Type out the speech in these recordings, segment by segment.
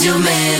Radio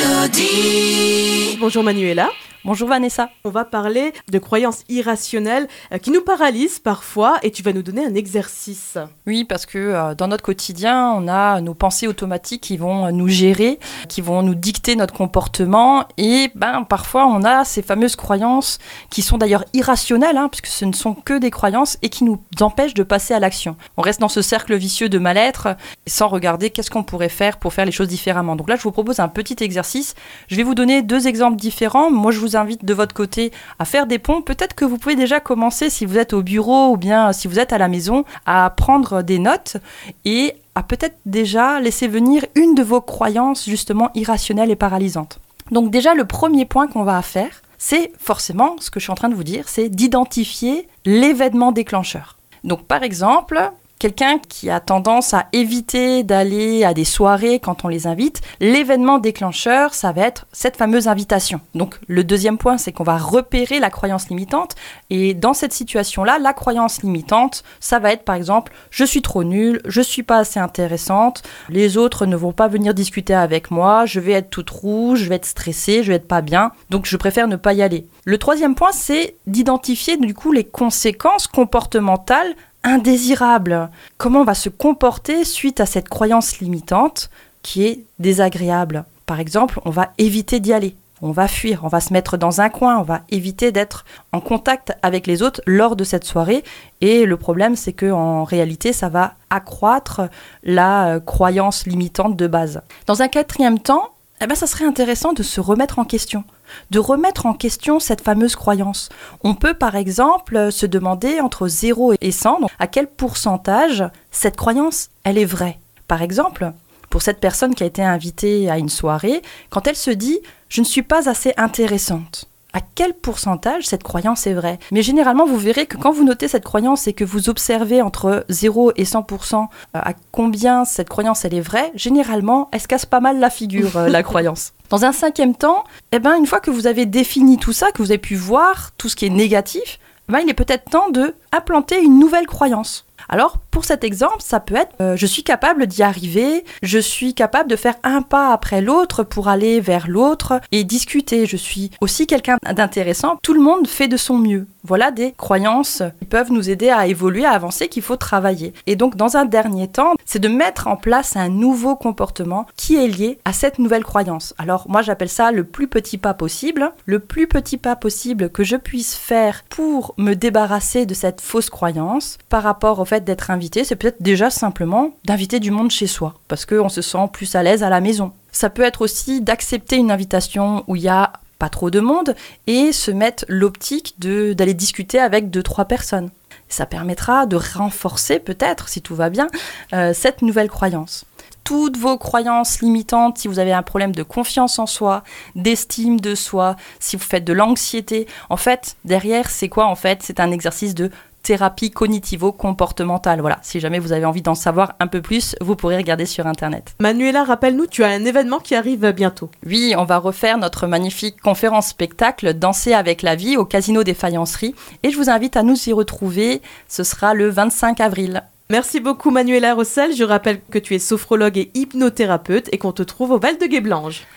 Mélodie. Bonjour Manuela. Bonjour Vanessa. On va parler de croyances irrationnelles qui nous paralysent parfois et tu vas nous donner un exercice. Oui, parce que dans notre quotidien, on a nos pensées automatiques qui vont nous gérer, qui vont nous dicter notre comportement et parfois on a ces fameuses croyances qui sont d'ailleurs irrationnelles, puisque ce ne sont que des croyances et qui nous empêchent de passer à l'action. On reste dans ce cercle vicieux de mal-être sans regarder qu'est-ce qu'on pourrait faire pour faire les choses différemment. Donc là, je vous propose un petit exercice. Je vais vous donner 2 exemples différents. Moi, je vous invite de votre côté à faire des ponts. Peut-être que vous pouvez déjà commencer, si vous êtes au bureau ou bien si vous êtes à la maison, à prendre des notes et à peut-être déjà laisser venir une de vos croyances justement irrationnelles et paralysantes. Donc déjà, le premier point qu'on va faire, c'est forcément, ce que je suis en train de vous dire, c'est d'identifier l'événement déclencheur. Donc par exemple, quelqu'un qui a tendance à éviter d'aller à des soirées quand on les invite, l'événement déclencheur, ça va être cette fameuse invitation. Donc le deuxième point, c'est qu'on va repérer la croyance limitante. Et dans cette situation-là, la croyance limitante, ça va être par exemple, je suis trop nulle, je suis pas assez intéressante, les autres ne vont pas venir discuter avec moi, je vais être toute rouge, je vais être stressée, je vais être pas bien, donc je préfère ne pas y aller. Le troisième point, c'est d'identifier du coup les conséquences comportementales indésirable. Comment on va se comporter suite à cette croyance limitante qui est désagréable. Par exemple, on va éviter d'y aller, on va fuir, on va se mettre dans un coin, on va éviter d'être en contact avec les autres lors de cette soirée. Et le problème, c'est qu'en réalité, ça va accroître la croyance limitante de base. Dans un quatrième temps, ça serait intéressant de se remettre en question. De remettre en question cette fameuse croyance. On peut par exemple se demander entre 0 et 100, donc à quel pourcentage cette croyance, elle est vraie. Par exemple, pour cette personne qui a été invitée à une soirée, quand elle se dit « je ne suis pas assez intéressante », à quel pourcentage cette croyance est vraie ? Mais généralement, vous verrez que quand vous notez cette croyance et que vous observez entre 0 et 100% à combien cette croyance elle est vraie, généralement, elle se casse pas mal la figure, la croyance. Dans un cinquième temps, une fois que vous avez défini tout ça, que vous avez pu voir tout ce qui est négatif, il est peut-être temps de implanter une nouvelle croyance. Alors, pour cet exemple, ça peut être je suis capable d'y arriver, je suis capable de faire un pas après l'autre pour aller vers l'autre et discuter. Je suis aussi quelqu'un d'intéressant. Tout le monde fait de son mieux. Voilà des croyances qui peuvent nous aider à évoluer, à avancer, qu'il faut travailler. Et donc, dans un dernier temps, c'est de mettre en place un nouveau comportement qui est lié à cette nouvelle croyance. Alors, moi, j'appelle ça le plus petit pas possible. Le plus petit pas possible que je puisse faire pour me débarrasser de cette fausse croyance par rapport au fait d'être invité, c'est peut-être déjà simplement d'inviter du monde chez soi, parce qu'on se sent plus à l'aise à la maison. Ça peut être aussi d'accepter une invitation où il y a pas trop de monde et se mettre l'optique d'aller discuter avec 2-3 personnes. Ça permettra de renforcer peut-être, si tout va bien, cette nouvelle croyance. Toutes vos croyances limitantes, si vous avez un problème de confiance en soi, d'estime de soi, si vous faites de l'anxiété, en fait, derrière, c'est quoi en fait ? C'est un exercice de thérapie cognitivo-comportementale. Voilà, si jamais vous avez envie d'en savoir un peu plus, vous pourrez regarder sur Internet. Manuela, rappelle-nous, tu as un événement qui arrive bientôt. Oui, on va refaire notre magnifique conférence-spectacle Danser avec la vie au Casino des Faïenceries et je vous invite à nous y retrouver. Ce sera le 25 avril. Merci beaucoup Manuela Rossel. Je rappelle que tu es sophrologue et hypnothérapeute et qu'on te trouve au Val de Guéblange.